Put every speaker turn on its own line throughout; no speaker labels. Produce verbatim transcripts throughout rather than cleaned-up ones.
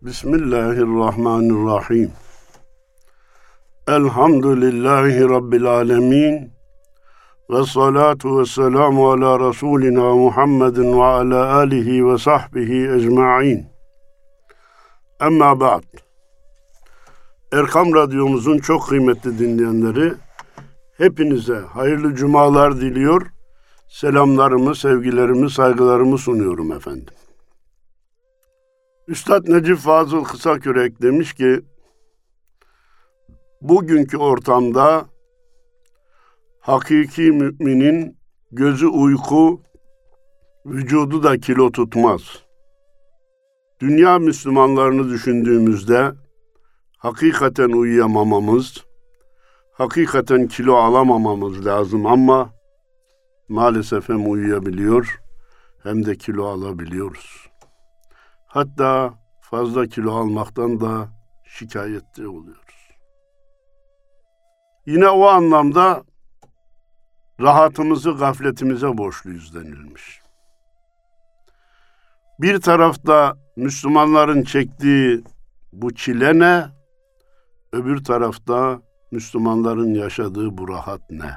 Bismillahirrahmanirrahim. Elhamdülillahi Rabbil alemin. Ve salatu ve selamu ala Resulina Muhammedin ve ala alihi ve sahbihi ecma'in. Amma ba'd. Erkam Radyomuzun çok kıymetli dinleyenleri, hepinize hayırlı cumalar diliyor, selamlarımı, sevgilerimi, saygılarımı sunuyorum efendim. Üstad Necip Fazıl Kısakürek demiş ki, bugünkü ortamda hakiki müminin gözü uyku, vücudu da kilo tutmaz. Dünya Müslümanlarını düşündüğümüzde hakikaten uyuyamamamız, hakikaten kilo alamamamız lazım ama maalesef hem uyuyabiliyor hem de kilo alabiliyoruz. Hatta fazla kilo almaktan da şikayetçi oluyoruz. Yine o anlamda rahatımızı gafletimize borçluyuz denilmiş. Bir tarafta Müslümanların çektiği bu çile ne? Öbür tarafta Müslümanların yaşadığı bu rahat ne?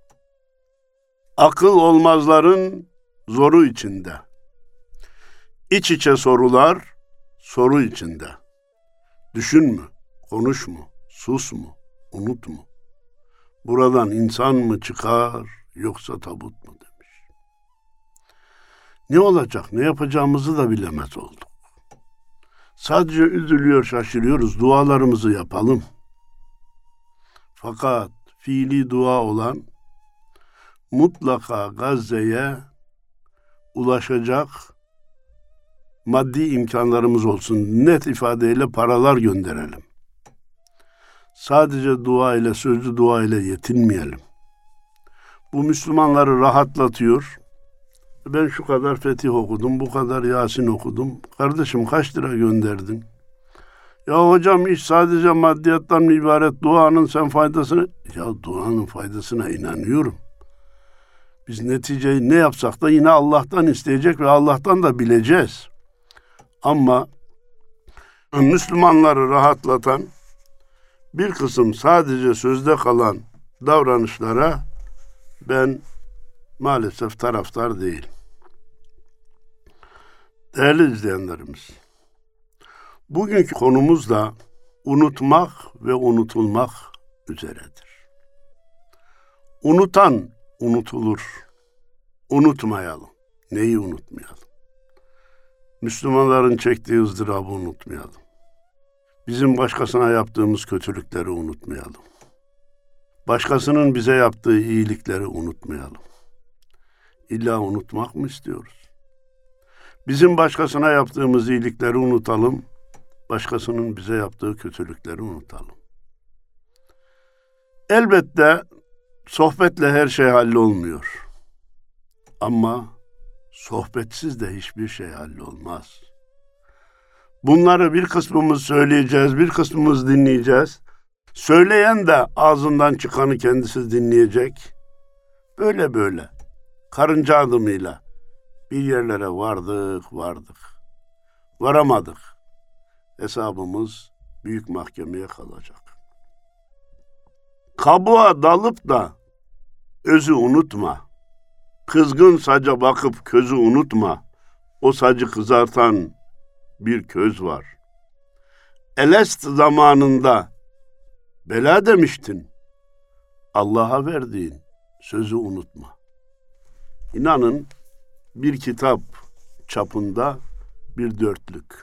Akıl olmazların zoru içinde. İç içe sorular soru içinde. Düşün mü? Konuş mu? Sus mu? Unut mu? Buradan insan mı çıkar yoksa tabut mu demiş. Ne olacak? Ne yapacağımızı da bilemez olduk. Sadece üzülüyor, şaşırıyoruz. Dualarımızı yapalım. Fakat fiili dua olan mutlaka Gazze'ye ulaşacak maddi imkanlarımız olsun. Net ifadeyle paralar gönderelim. Sadece dua ile, sözlü dua ile yetinmeyelim. Bu Müslümanları rahatlatıyor. Ben şu kadar fetih okudum, bu kadar Yasin okudum. Kardeşim kaç lira gönderdin? Ya hocam iş sadece maddiyattan mı ibaret? Duanın sen faydasını... Ya duanın faydasına inanıyorum. Biz neticeyi ne yapsak da yine Allah'tan isteyecek ve Allah'tan da bileceğiz. Ama Müslümanları rahatlatan bir kısım sadece sözde kalan davranışlara ben maalesef taraftar değilim. Değerli izleyenlerimiz, bugünkü konumuz da unutmak ve unutulmak üzeredir. Unutan unutulur. Unutmayalım. Neyi unutmayalım? Müslümanların çektiği ızdırabı unutmayalım. Bizim başkasına yaptığımız kötülükleri unutmayalım. Başkasının bize yaptığı iyilikleri unutmayalım. İlla unutmak mı istiyoruz? Bizim başkasına yaptığımız iyilikleri unutalım, başkasının bize yaptığı kötülükleri unutalım. Elbette sohbetle her şey hallolmuyor. Ama sohbetsiz de hiçbir şey hallolmaz. Bunları bir kısmımız söyleyeceğiz, bir kısmımız dinleyeceğiz. Söyleyen de ağzından çıkanı kendisi dinleyecek. Böyle böyle, karınca adımıyla bir yerlere vardık, vardık. Varamadık. Hesabımız büyük mahkemeye kalacak. Kabuğa dalıp da özü unutma. Kızgın saca bakıp közü unutma. O sacı kızartan bir köz var. Elest zamanında bela demiştin. Allah'a verdiğin sözü unutma. İnanın bir kitap çapında bir dörtlük.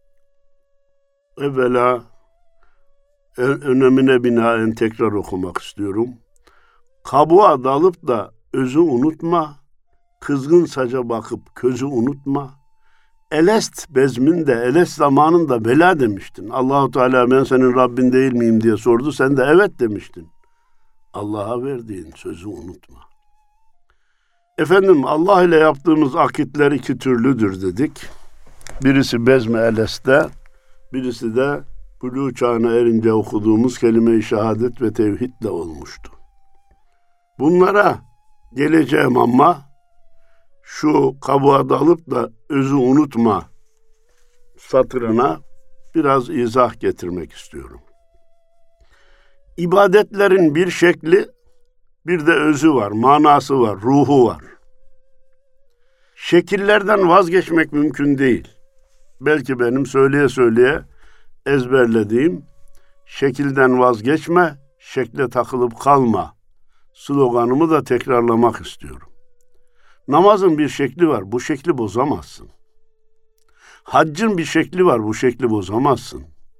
Evvela önemine binaen tekrar okumak istiyorum. Kabuğa dalıp da özü unutma, kızgın saca bakıp közü unutma. Elest bezminde, elest zamanında bela demiştin. Allahu Teala ben senin Rabbin değil miyim diye sordu. Sen de evet demiştin. Allah'a verdiğin sözü unutma. Efendim Allah ile yaptığımız akitler iki türlüdür dedik. Birisi bezme eleste, birisi de buluğ çağına erince okuduğumuz kelime-i şehadet ve tevhidle olmuştu. Bunlara geleceğim ama şu kabuğa dalıp da özü unutma satırına biraz izah getirmek istiyorum. İbadetlerin bir şekli, bir de özü var, manası var, ruhu var. Şekillerden vazgeçmek mümkün değil. Belki benim söyleye söyleye ezberlediğim şekilden vazgeçme, şekle takılıp kalma sloganımı da tekrarlamak istiyorum. Namazın bir şekli var, bu şekli bozamazsın. Haccın bir şekli var, bu şekli bozamazsın.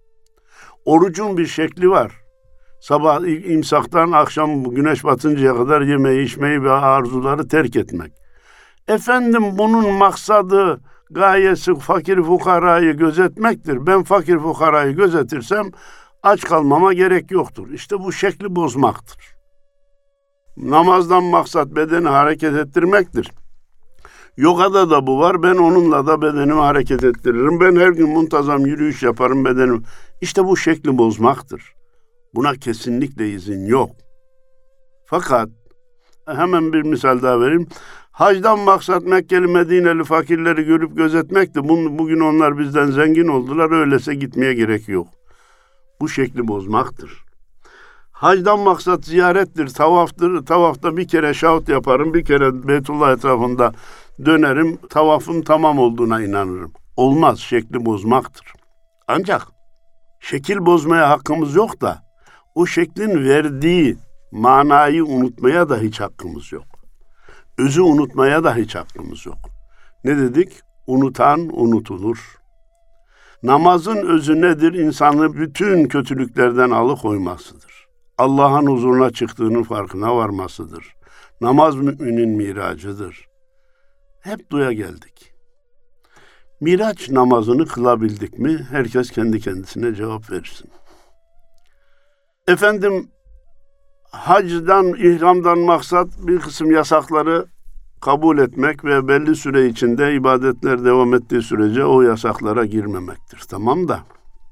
Orucun bir şekli var. Sabah imsaktan akşam güneş batıncaya kadar yemeği, içmeyi ve arzuları terk etmek. Efendim bunun maksadı, gayesi fakir fukarayı gözetmektir. Ben fakir fukarayı gözetirsem aç kalmama gerek yoktur. İşte bu şekli bozmaktır. Namazdan maksat bedeni hareket ettirmektir. Yogada da bu var. Ben onunla da bedenimi hareket ettiririm. Ben her gün muntazam yürüyüş yaparım bedenim. İşte bu şekli bozmaktır. Buna kesinlikle izin yok. Fakat hemen bir misal daha vereyim. Hacdan maksat Mekkeli Medineli fakirleri görüp gözetmekti. Bugün onlar bizden zengin oldular. Öyleyse gitmeye gerek yok. Bu şekli bozmaktır. Hacdan maksat ziyarettir, tavaftır. Tavafta bir kere şahit yaparım, bir kere Beytullah etrafında dönerim, tavafın tamam olduğuna inanırım. Olmaz, şekli bozmaktır. Ancak şekil bozmaya hakkımız yok da o şeklin verdiği manayı unutmaya da hiç hakkımız yok. Özü unutmaya da hiç hakkımız yok. Ne dedik? Unutan unutulur. Namazın özü nedir? İnsanı bütün kötülüklerden alıkoymasıdır. Allah'ın huzuruna çıktığının farkına varmasıdır. Namaz müminin miracıdır. Hep duya geldik. Miraç namazını kılabildik mi? Herkes kendi kendisine cevap versin. Efendim, hacdan, ihramdan maksat bir kısım yasakları kabul etmek ve belli süre içinde ibadetler devam ettiği sürece o yasaklara girmemektir. Tamam da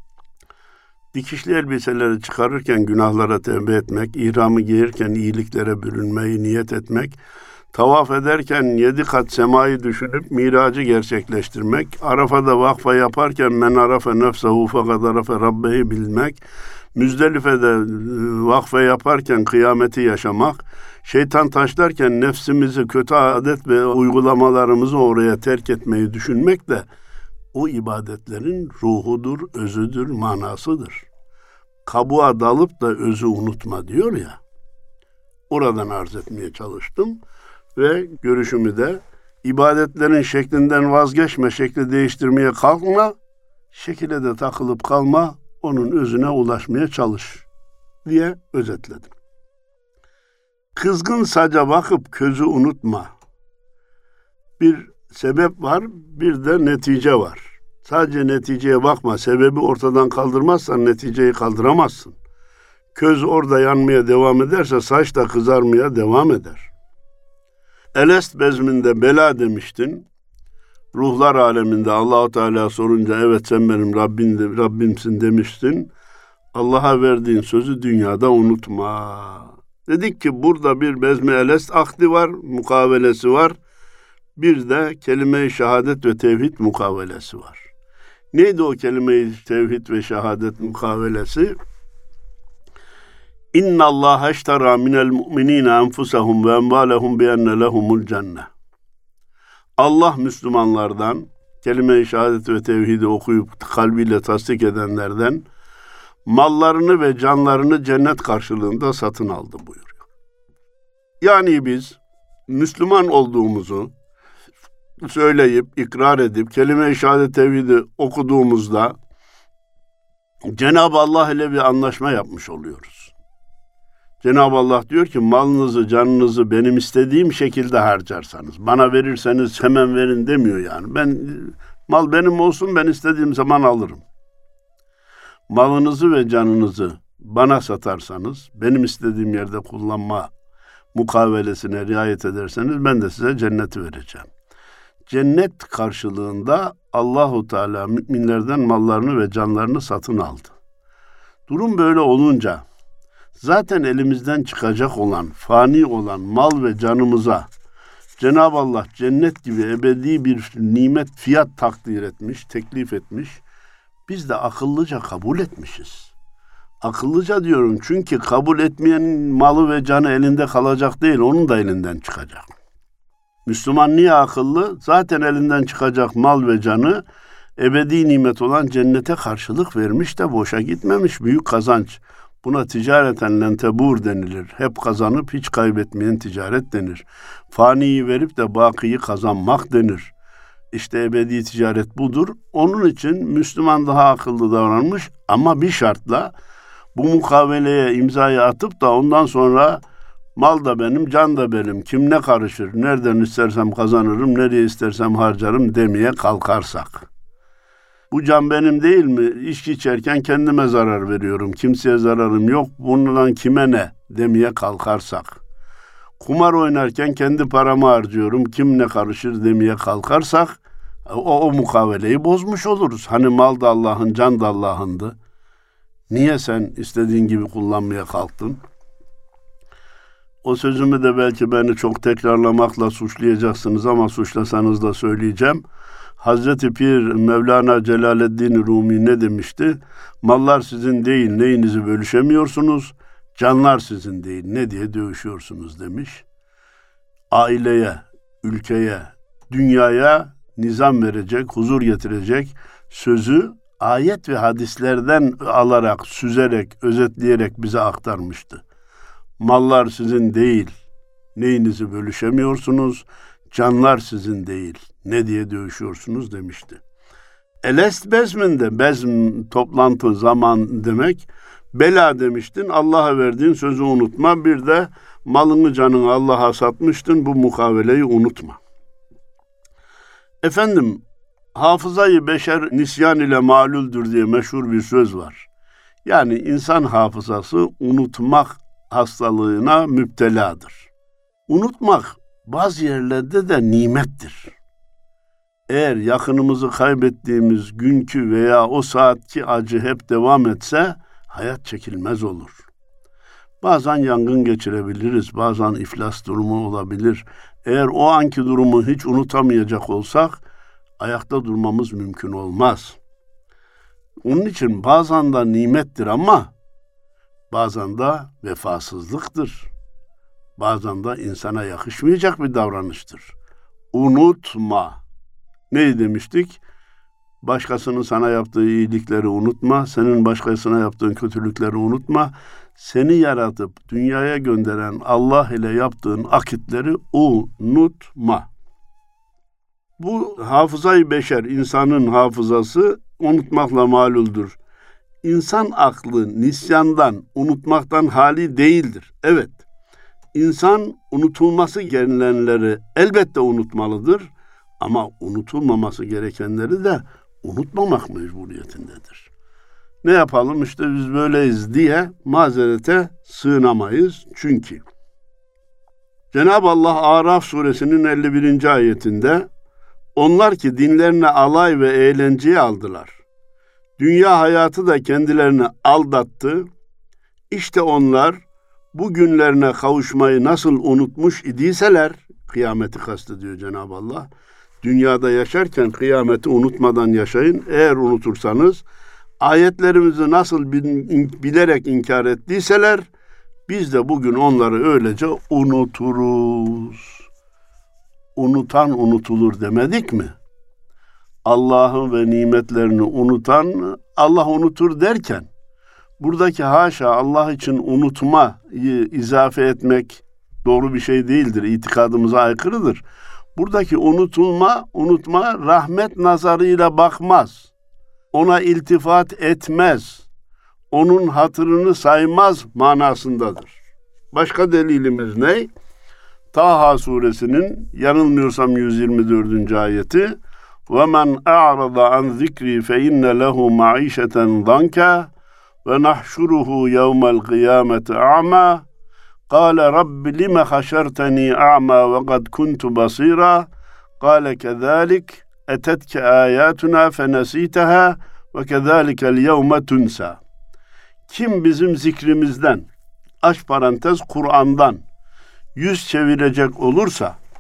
dikişli elbiseleri çıkarırken günahlara tevbe etmek, ihramı giyirken iyiliklere bürünmeyi niyet etmek, tavaf ederken yedi kat semayı düşünüp miracı gerçekleştirmek, Arafa'da vakfa yaparken men arafe nefsehu fakat arafe rabbehi bilmek, Müzdelife'de vakfe yaparken kıyameti yaşamak, şeytan taşlarken nefsimizi, kötü adet ve uygulamalarımızı oraya terk etmeyi düşünmek de o ibadetlerin ruhudur, özüdür, manasıdır. Kabuğa dalıp da özü unutma diyor ya, oradan arz etmeye çalıştım ve görüşümü de ibadetlerin şeklinden vazgeçme, şekli değiştirmeye kalkma, şekile de takılıp kalma, onun özüne ulaşmaya çalış diye özetledim. Kızgın saca bakıp közü unutma. Bir sebep var, bir de netice var. Sadece neticeye bakma, sebebi ortadan kaldırmazsan neticeyi kaldıramazsın. Köz orada yanmaya devam ederse saç da kızarmaya devam eder. Elest bezminde bela demiştin. Ruhlar aleminde Allah-u Teala sorunca evet sen benim Rabbim, Rabbimsin demiştin. Allah'a verdiğin sözü dünyada unutma. Dedik ki burada bir bezmi elest akdi var, mukavelesi var. Bir de kelime-i şehadet ve tevhid mukavelesi var. Neydi o kelime-i tevhid ve şehadet mukavelesi? İnna Allah eştera minel mu'minine enfusahum ve envalehum bi enne lehumul cennet. Allah Müslümanlardan, kelime-i şehadet ve tevhidi okuyup kalbiyle tasdik edenlerden mallarını ve canlarını cennet karşılığında satın aldı buyuruyor. Yani biz Müslüman olduğumuzu söyleyip, ikrar edip, kelime-i şehadet tevhidi okuduğumuzda Cenab-ı Allah ile bir anlaşma yapmış oluyoruz. Cenab-ı Allah diyor ki malınızı, canınızı benim istediğim şekilde harcarsanız, bana verirseniz hemen verin demiyor yani. Ben mal benim olsun, ben istediğim zaman alırım. Malınızı ve canınızı bana satarsanız, benim istediğim yerde kullanma mukavelesine riayet ederseniz ben de size cenneti vereceğim. Cennet karşılığında Allahu Teala müminlerden mallarını ve canlarını satın aldı. Durum böyle olunca zaten elimizden çıkacak olan, fani olan mal ve canımıza Cenab-ı Allah cennet gibi ebedi bir nimet, fiyat takdir etmiş, teklif etmiş. Biz de akıllıca kabul etmişiz. Akıllıca diyorum çünkü kabul etmeyenin malı ve canı elinde kalacak değil, onun da elinden çıkacak. Müslüman niye akıllı? Zaten elinden çıkacak mal ve canı ebedi nimet olan cennete karşılık vermiş de boşa gitmemiş. Büyük kazanç. Buna ticareten lentebur denilir. Hep kazanıp hiç kaybetmeyen ticaret denir. Faniyi verip de bakiyi kazanmak denir. İşte ebedi ticaret budur. Onun için Müslüman daha akıllı davranmış ama bir şartla bu mukaveleye imzayı atıp da ondan sonra mal da benim, can da benim, kim ne karışır, nereden istersem kazanırım, nereye istersem harcarım demeye kalkarsak. Bu can benim değil mi? İçki içerken kendime zarar veriyorum, kimseye zararım yok, bundan kime ne demeye kalkarsak. Kumar oynarken kendi paramı harcıyorum, kim ne karışır demeye kalkarsak, o, o mukaveleyi bozmuş oluruz. Hani mal da Allah'ın, can da Allah'ındı. Niye sen istediğin gibi kullanmaya kalktın? O sözümü de belki beni çok tekrarlamakla suçlayacaksınız ama suçlasanız da söyleyeceğim. Hazreti Pir Mevlana Celaleddin Rumi ne demişti? Mallar sizin değil, neyinizi bölüşemiyorsunuz? Canlar sizin değil, ne diye dövüşüyorsunuz demiş. Aileye, ülkeye, dünyaya nizam verecek, huzur getirecek sözü ayet ve hadislerden alarak, süzerek, özetleyerek bize aktarmıştı. Mallar sizin değil, neyinizi bölüşemiyorsunuz, canlar sizin değil, ne diye dövüşüyorsunuz demişti. Elest bezminde, bezm toplantı, zaman demek, bela demiştin, Allah'a verdiğin sözü unutma, bir de malını canını Allah'a satmıştın, bu mukaveleyi unutma. Efendim, hafızayı beşer nisyan ile malüldür diye meşhur bir söz var. Yani insan hafızası unutmak hastalığına müpteladır. Unutmak bazı yerlerde de nimettir. Eğer yakınımızı kaybettiğimiz günkü veya o saatki acı hep devam etse hayat çekilmez olur. Bazen yangın geçirebiliriz, bazen iflas durumu olabilir. Eğer o anki durumu hiç unutamayacak olsak ayakta durmamız mümkün olmaz. Onun için bazen de nimettir ama bazen de vefasızlıktır. Bazen de insana yakışmayacak bir davranıştır. Unutma. Ne demiştik? Başkasının sana yaptığı iyilikleri unutma, senin başkasına yaptığın kötülükleri unutma. Seni yaratıp dünyaya gönderen Allah ile yaptığın akitleri unutma. Bu hafızayı beşer, insanın hafızası unutmakla malüldür. İnsan aklı nisyandan, unutmaktan hali değildir. Evet, insan unutulması gerekenleri elbette unutmalıdır ama unutulmaması gerekenleri de unutmamak mecburiyetindedir. Ne yapalım işte biz böyleyiz diye mazerete sığınamayız çünkü. Cenab-ı Allah Araf suresinin elli birinci ayetinde onlar ki dinlerine alay ve eğlenceye aldılar. Dünya hayatı da kendilerini aldattı. İşte onlar bu günlerine kavuşmayı nasıl unutmuş idiyseler, kıyameti kastediyor Cenab-ı Allah. Dünyada yaşarken kıyameti unutmadan yaşayın. Eğer unutursanız ayetlerimizi nasıl bilerek inkar ettiyseler biz de bugün onları öylece unuturuz. Unutan unutulur demedik mi? Allah'ın ve nimetlerini unutan Allah unutur derken buradaki haşa Allah için unutmayı izafe etmek doğru bir şey değildir. İtikadımıza aykırıdır. Buradaki unutulma, unutma rahmet nazarıyla bakmaz. Ona iltifat etmez. Onun hatırını saymaz manasındadır. Başka delilimiz ne? Taha suresinin yanılmıyorsam yüz yirmi dördüncü ayeti وَمَنْ أَعْرَضَ عَنْ ذِكْرِي فَإِنَّ لَهُ مَعِيشَةً ضَنْكَ وَنَحْشُرُهُ يَوْمَ الْقِيَامَةِ أَعْمَى قَالَ رَبِّ لِمَ خَشَرْتَنِي أَعْمَى وَقَدْ كُنْتُ بَصِيرًا قَالَ كَذَلِكَ أَتَتْكَ آيَاتُنَا فَنَسِيتَهَا وَكَذَلِكَ الْيَوْمَ تُنْسَى. Kim bizim zikrimizden, aç parantez Kur'an'dan yüz çevirecek olursa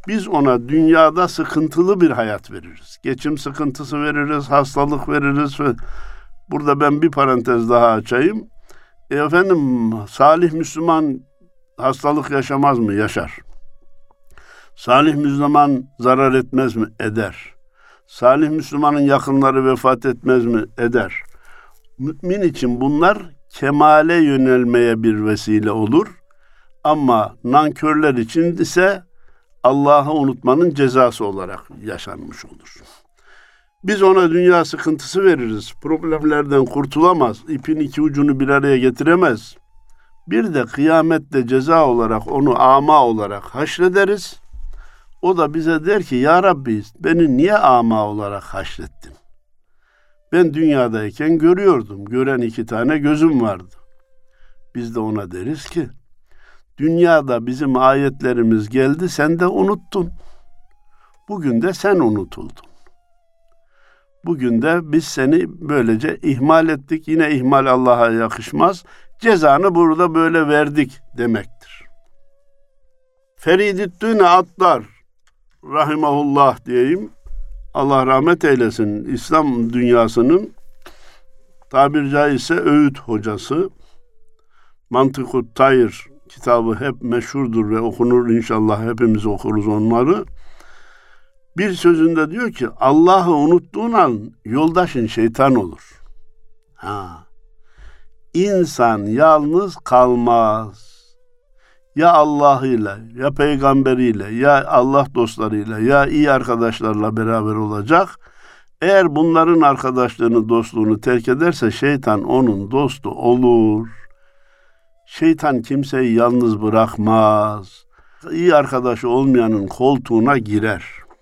Biz ona dünyada sıkıntılı bir hayat veririz. Geçim sıkıntısı veririz, hastalık veririz. Burada ben bir parantez daha açayım. E efendim, salih Müslüman hastalık yaşamaz mı? Yaşar. Salih Müslüman zarar etmez mi? Eder. Salih Müslümanın yakınları vefat etmez mi? Eder. Mümin için bunlar kemale yönelmeye bir vesile olur. Ama nankörler için ise Allah'ı unutmanın cezası olarak yaşanmış olur. Biz ona dünya sıkıntısı veririz. Problemlerden kurtulamaz. İpin iki ucunu bir araya getiremez. Bir de kıyamette ceza olarak onu ama olarak haşrederiz. O da bize der ki, ya Rabbi, beni niye ama olarak haşrettin? Ben dünyadayken görüyordum. Gören iki tane gözüm vardı. Biz de ona deriz ki, dünyada bizim ayetlerimiz geldi, sen de unuttun. Bugün de sen unutuldun. Bugün de biz seni böylece ihmal ettik. Yine ihmal Allah'a yakışmaz. Cezanı burada böyle verdik demektir. Feridüddin Attar rahimahullah diyeyim. Allah rahmet eylesin. İslam dünyasının tabiri caizse öğüt hocası. Mantık-ı Tayr kitabı hep meşhurdur ve okunur, inşallah hepimiz okuruz onları. Bir sözünde diyor ki, Allah'ı unuttuğun an yoldaşın şeytan olur. Ha. İnsan yalnız kalmaz. Ya Allah'ıyla, ya peygamberiyle, ya Allah dostlarıyla, ya iyi arkadaşlarla beraber olacak. Eğer bunların arkadaşlığını, dostluğunu terk ederse şeytan onun dostu olur. Şeytan kimseyi yalnız bırakmaz. İyi arkadaşı olmayanın koltuğuna girer.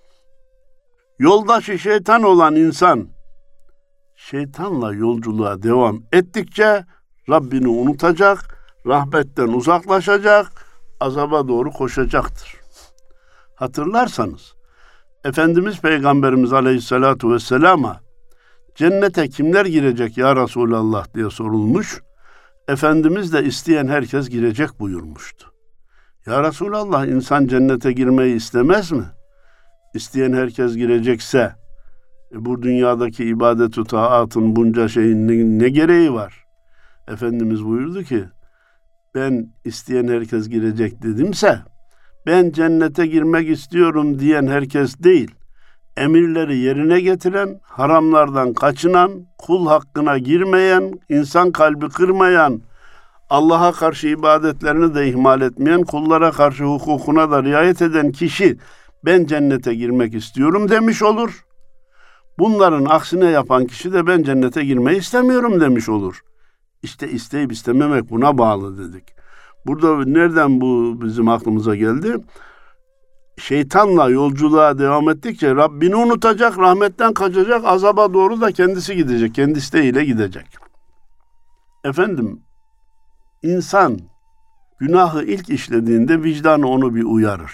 Yoldaşı şeytan olan insan, şeytanla yolculuğa devam ettikçe Rabbini unutacak, rahmetten uzaklaşacak, azaba doğru koşacaktır. Hatırlarsanız, Efendimiz Peygamberimiz Aleyhisselatu Vesselam'a cennete kimler girecek ya Resulallah diye sorulmuş. Efendimiz de isteyen herkes girecek buyurmuştu. Ya Resulallah, insan cennete girmeyi istemez mi? İsteyen herkes girecekse, e, bu dünyadaki ibadet-ü taatın bunca şeyin ne, ne gereği var? Efendimiz buyurdu ki, ben isteyen herkes girecek dedimse, ben cennete girmek istiyorum diyen herkes değil, emirleri yerine getiren, haramlardan kaçınan, kul hakkına girmeyen, insan kalbi kırmayan, Allah'a karşı ibadetlerini de ihmal etmeyen, kullara karşı hukukuna da riayet eden kişi, ben cennete girmek istiyorum demiş olur. Bunların aksine yapan kişi de ben cennete girmeyi istemiyorum demiş olur. İşte isteyip istememek buna bağlı dedik. Burada nereden bu bizim aklımıza geldi? Şeytanla yolculuğa devam ettikçe Rabbini unutacak, rahmetten kaçacak, azaba doğru da kendisi gidecek, kendi isteğiyle gidecek. Efendim, insan günahı ilk işlediğinde vicdanı onu bir uyarır.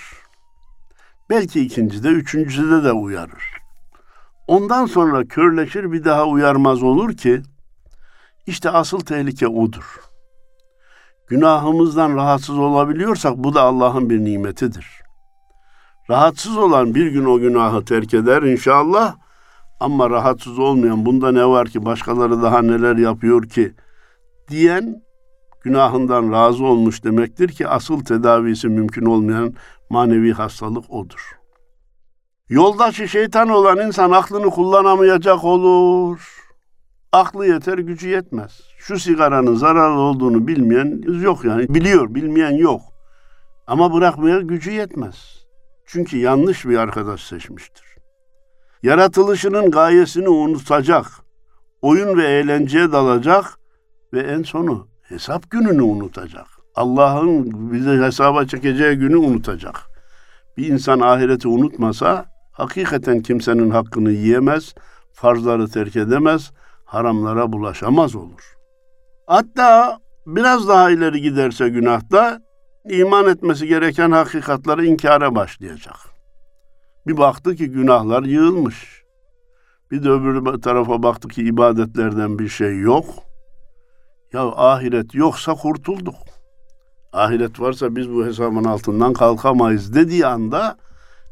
Belki ikincide, üçüncüde de uyarır. Ondan sonra körleşir, bir daha uyarmaz olur ki, işte asıl tehlike odur. Günahımızdan rahatsız olabiliyorsak bu da Allah'ın bir nimetidir. Rahatsız olan bir gün o günahı terk eder inşallah, ama rahatsız olmayan, bunda ne var ki, başkaları daha neler yapıyor ki diyen günahından razı olmuş demektir ki asıl tedavisi mümkün olmayan manevi hastalık odur. Yoldaşı şeytan olan insan aklını kullanamayacak olur. Aklı yeter, gücü yetmez. Şu sigaranın zararlı olduğunu bilmeyen yok yani. Biliyor, bilmeyen yok. Ama bırakmaya gücü yetmez. Çünkü yanlış bir arkadaş seçmiştir. Yaratılışının gayesini unutacak. Oyun ve eğlenceye dalacak ve en sonu hesap gününü unutacak. Allah'ın bize hesaba çekeceği günü unutacak. Bir insan ahireti unutmasa hakikaten kimsenin hakkını yiyemez, farzları terk edemez, haramlara bulaşamaz olur. Hatta biraz daha ileri giderse günahta iman etmesi gereken hakikatları inkara başlayacak. Bir baktı ki günahlar yığılmış. Bir de öbür tarafa baktı ki ibadetlerden bir şey yok. Ya ahiret yoksa kurtulduk. Ahiret varsa biz bu hesabın altından kalkamayız dediği anda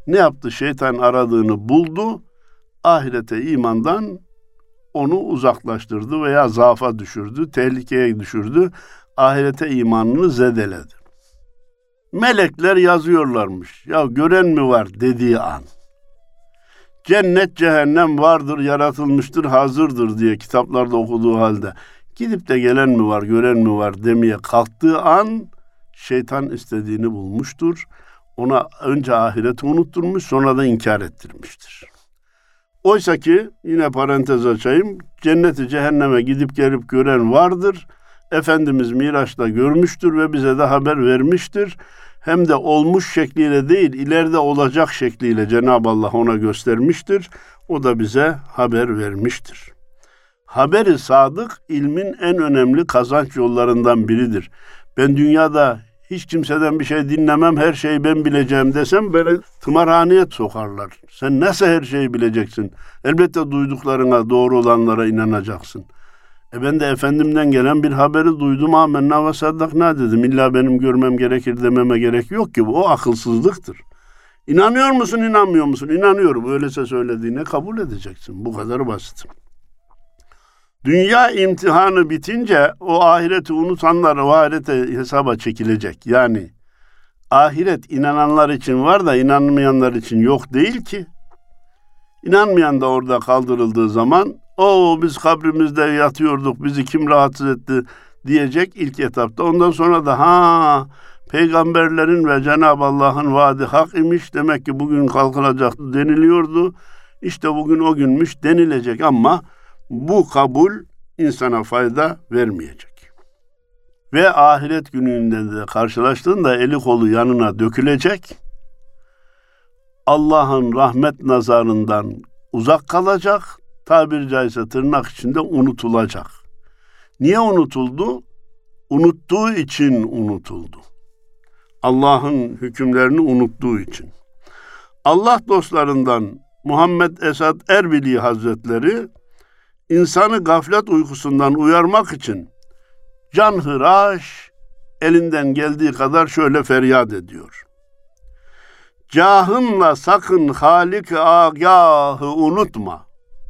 Ne yaptı? Şeytan aradığını buldu. Ahirete imandan onu uzaklaştırdı veya zaafa düşürdü, tehlikeye düşürdü. Ahirete imanını zedeledi. Melekler yazıyorlarmış. Ya gören mi var dediği an. Cennet, cehennem vardır, yaratılmıştır, hazırdır diye kitaplarda okuduğu halde gidip de gelen mi var, gören mi var demeye kalktığı an şeytan istediğini bulmuştur. Ona önce ahireti unutturmuş, sonra da inkar ettirmiştir. Oysa ki yine parantez açayım, cenneti cehenneme gidip gelip gören vardır. Efendimiz Miraç'ta görmüştür ve bize de haber vermiştir. Hem de olmuş şekliyle değil, ileride olacak şekliyle Cenab-ı Allah ona göstermiştir. O da bize haber vermiştir. Haber-i sadık, ilmin en önemli kazanç yollarından biridir. Ben dünyada hiç kimseden bir şey dinlemem, her şeyi ben bileceğim desem böyle tımarhaneye sokarlar. Sen nasıl her şeyi bileceksin? Elbette duyduklarına, doğru olanlara inanacaksın. E ben de Efendimden gelen bir haberi duydum. Amenna ve saddakna dedim. İlla benim görmem gerekir dememe gerek yok ki. Bu o akılsızlıktır. İnanıyor musun, inanmıyor musun? İnanıyorum. Öyleyse söylediğine kabul edeceksin. Bu kadar basit. Dünya imtihanı bitince o ahireti unutanlar o ahirete hesaba çekilecek. Yani ahiret inananlar için var da inanmayanlar için yok değil ki. İnanmayan da orada kaldırıldığı zaman o biz kabrimizde yatıyorduk, bizi kim rahatsız etti diyecek ilk etapta. Ondan sonra da ha peygamberlerin ve Cenab-ı Allah'ın vaadi hak imiş. Demek ki bugün kalkılacaktı deniliyordu. İşte bugün o günmüş denilecek ama bu kabul insana fayda vermeyecek. Ve ahiret gününde de karşılaştığında eli kolu yanına dökülecek. Allah'ın rahmet nazarından uzak kalacak. Tabiri caizse tırnak içinde unutulacak. Niye unutuldu? Unuttuğu için unutuldu. Allah'ın hükümlerini unuttuğu için. Allah dostlarından Muhammed Esad Erbili Hazretleri insanı gaflet uykusundan uyarmak için canhıraş elinden geldiği kadar şöyle feryat ediyor. Cahınla sakın Halik-i Agah'ı unutma.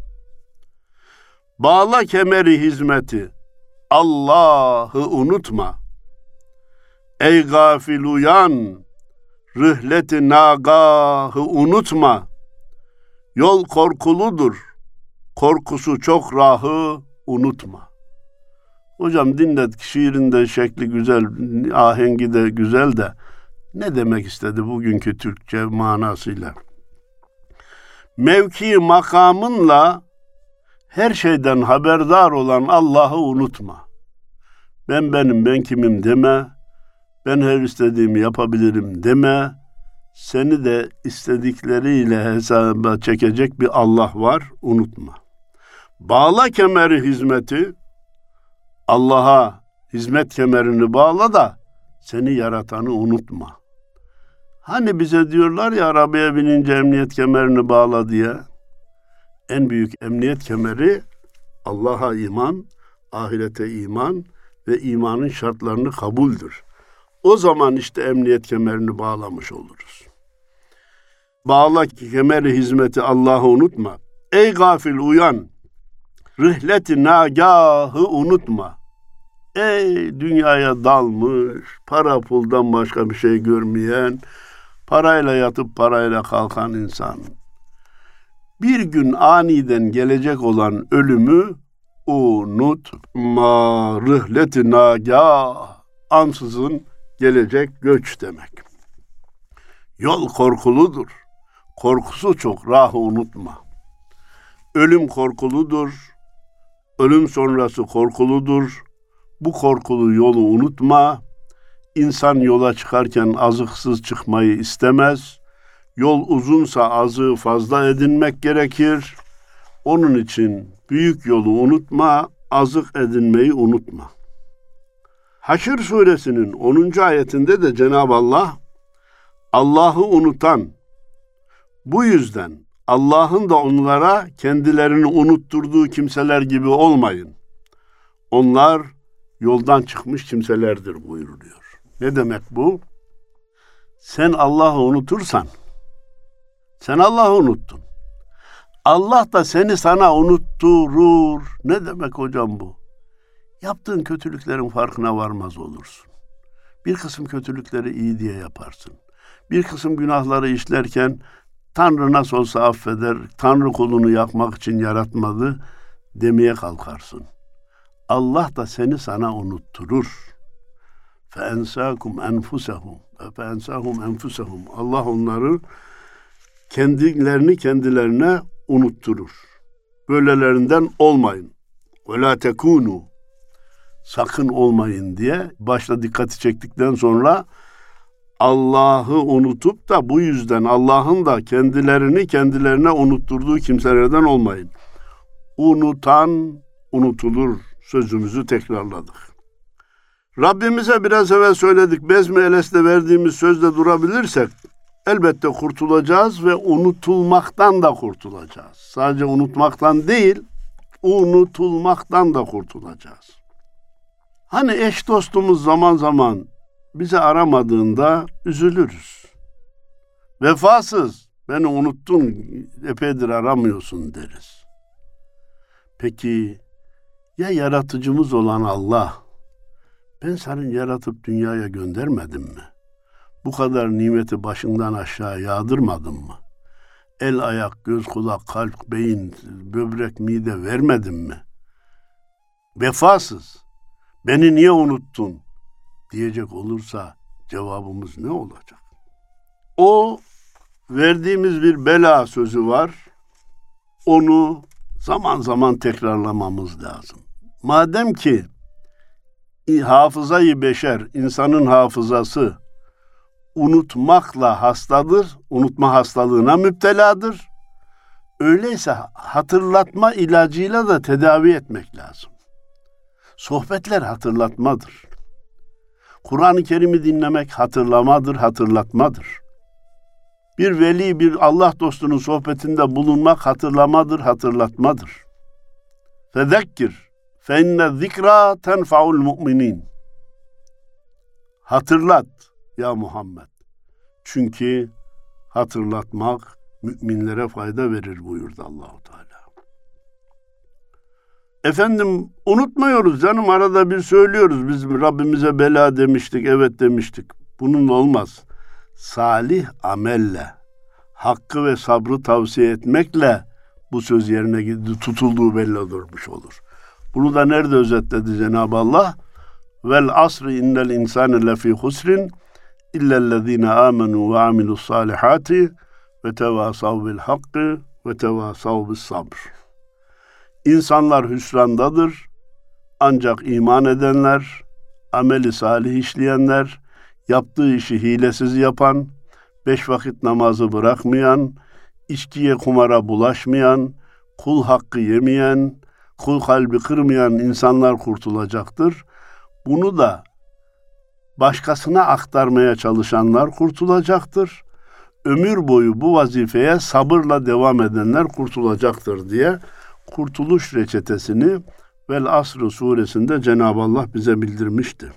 Bağla kemeri hizmeti, Allah'ı unutma. Ey gafil uyan, rıhleti nagahı unutma. Yol korkuludur, korkusu çok rahı unutma. Hocam dinledik, şiirinde şekli güzel, ahengi de güzel de ne demek istedi bugünkü Türkçe manasıyla? Mevki makamınla her şeyden haberdar olan Allah'ı unutma. Ben benim, ben kimim deme. Ben her istediğimi yapabilirim deme. Seni de istedikleriyle hesaba çekecek bir Allah var, unutma. Bağla kemeri hizmeti, Allah'a hizmet kemerini bağla da seni yaratanı unutma. Hani bize diyorlar ya arabaya binince emniyet kemerini bağla diye. En büyük emniyet kemeri Allah'a iman, ahirete iman ve imanın şartlarını kabuldür. O zaman işte emniyet kemerini bağlamış oluruz. Bağla kemeri hizmeti Allah'ı unutma. Ey gafil uyan, rıhleti nagahı unutma. Ey dünyaya dalmış, para puldan başka bir şey görmeyen, parayla yatıp parayla kalkan insan. Bir gün aniden gelecek olan ölümü unutma. Rıhleti nagah, ansızın gelecek göç demek. Yol korkuludur. Korkusu çok, rahı unutma. Ölüm korkuludur. Ölüm sonrası korkuludur. Bu korkulu yolu unutma. İnsan yola çıkarken azıksız çıkmayı istemez. Yol uzunsa azığı fazla edinmek gerekir. Onun için büyük yolu unutma, azık edinmeyi unutma. Haşr suresinin onuncu ayetinde de Cenab-ı Allah, Allah'ı unutan, bu yüzden Allah'ın da onlara kendilerini unutturduğu kimseler gibi olmayın. Onlar yoldan çıkmış kimselerdir buyuruluyor. Ne demek bu? Sen Allah'ı unutursan, Sen Allah'ı unuttun. Allah da seni sana unutturur. Ne demek hocam bu? Yaptığın kötülüklerin farkına varmaz olursun. Bir kısım kötülükleri iyi diye yaparsın. Bir kısım günahları işlerken Tanrı nasıl olsa affeder, Tanrı kulunu yakmak için yaratmadı demeye kalkarsın. Allah da seni sana unutturur. فَاَنْسَاكُمْ اَنْفُسَهُمْ فَاَنْسَاهُمْ اَنْفُسَهُمْ Allah onları kendilerini kendilerine unutturur. Böylelerinden olmayın. وَلَا تَكُونُوا Sakın olmayın diye başta dikkati çektikten sonra Allah'ı unutup da bu yüzden Allah'ın da kendilerini kendilerine unutturduğu kimselerden olmayın. Unutan unutulur sözümüzü tekrarladık. Rabbimize biraz evvel söyledik, Bezmi Eles'te verdiğimiz sözde durabilirsek elbette kurtulacağız ve unutulmaktan da kurtulacağız. Sadece unutmaktan değil, unutulmaktan da kurtulacağız. Hani eş dostumuz zaman zaman bizi aramadığında üzülürüz. Vefasız, beni unuttun, epeydir aramıyorsun deriz. Peki ya yaratıcımız olan Allah, ben seni yaratıp dünyaya göndermedim mi? Bu kadar nimeti başından aşağı yağdırmadım mı? El, ayak, göz, kulak, kalp, beyin, böbrek, mide vermedim mi? Vefasız, beni niye unuttun diyecek olursa cevabımız ne olacak? O verdiğimiz bir bela sözü var. Onu zaman zaman tekrarlamamız lazım. Madem ki hafızayı beşer, insanın hafızası unutmakla hastadır, unutma hastalığına müpteladır. Öyleyse hatırlatma ilacıyla da tedavi etmek lazım. Sohbetler hatırlatmadır. Kur'an-ı Kerim'i dinlemek hatırlamadır, hatırlatmadır. Bir veli, bir Allah dostunun sohbetinde bulunmak hatırlamadır, hatırlatmadır. Fezekkir, fe inne zikra tenfa'ul mu'minin. Hatırlat ya Muhammed. Çünkü hatırlatmak müminlere fayda verir buyurdu Allah-u Teala. Efendim unutmuyoruz canım, arada bir söylüyoruz. Biz Rabbimize bela demiştik, evet demiştik. Bununla olmaz. Salih amelle, hakkı ve sabrı tavsiye etmekle bu söz yerine tutulduğu belli olurmuş olur. Bunu da nerede özetledi Cenab-ı Allah? Vel asri innel insane lefî husrin illellezîne âmenû ve amilussâlihâti ve tevâsav bil hakkı ve tevâsav bis sabr. İnsanlar hüsrandadır, ancak iman edenler, ameli salih işleyenler, yaptığı işi hilesiz yapan, beş vakit namazı bırakmayan, içkiye kumara bulaşmayan, kul hakkı yemeyen, kul kalbi kırmayan insanlar kurtulacaktır. Bunu da başkasına aktarmaya çalışanlar kurtulacaktır. Ömür boyu bu vazifeye sabırla devam edenler kurtulacaktır diye kurtuluş reçetesini Vel Asr suresinde Cenab-ı Allah bize bildirmişti.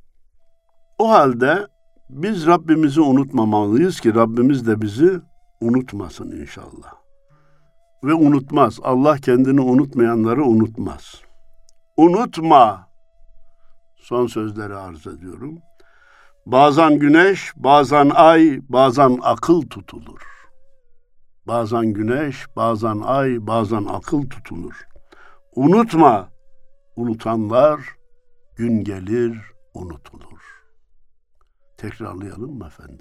O halde biz Rabbimizi unutmamalıyız ki Rabbimiz de bizi unutmasın inşallah. Ve unutmaz. Allah kendini unutmayanları unutmaz. Unutma. Son sözleri arz ediyorum. Bazen güneş, bazen ay, bazen akıl tutulur. Bazen güneş, bazen ay, bazen akıl tutulur. Unutma. Unutanlar gün gelir unutulur. Tekrarlayalım mı efendim?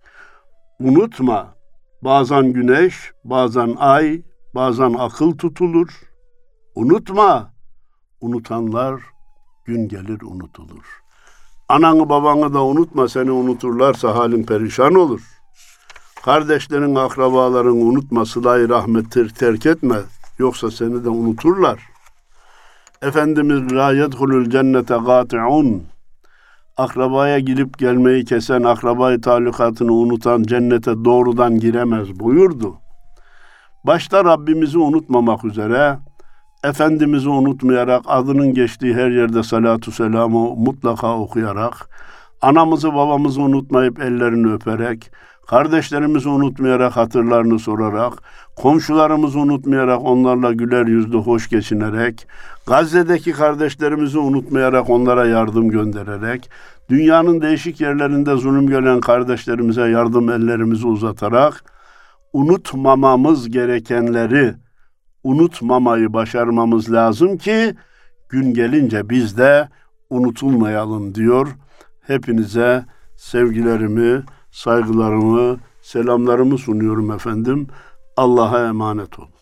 Unutma. Bazen güneş, bazen ay, bazen akıl tutulur. Unutma. Unutanlar gün gelir unutulur. Ananı babanı da unutma, seni unuturlarsa halin perişan olur. Kardeşlerin, akrabaların unutma, sıla-i rahmeti terk etme, yoksa seni de unuturlar. Efendimiz la yedhulul cennete gâti'un. Akrabaya gelip gelmeyi kesen, akrabayı talukatını unutan cennete doğrudan giremez buyurdu. Başta Rabbimizi unutmamak üzere, Efendimiz'i unutmayarak, adının geçtiği her yerde salatu selamı mutlaka okuyarak, anamızı babamızı unutmayıp ellerini öperek, kardeşlerimizi unutmayarak, hatırlarını sorarak, komşularımızı unutmayarak, onlarla güler yüzlü, hoş geçinerek, Gazze'deki kardeşlerimizi unutmayarak, onlara yardım göndererek, dünyanın değişik yerlerinde zulüm gören kardeşlerimize yardım ellerimizi uzatarak, unutmamamız gerekenleri unutmamayı başarmamız lazım ki gün gelince biz de unutulmayalım diyor. Hepinize sevgilerimi, saygılarımı, selamlarımı sunuyorum efendim. Allah'a emanet olun.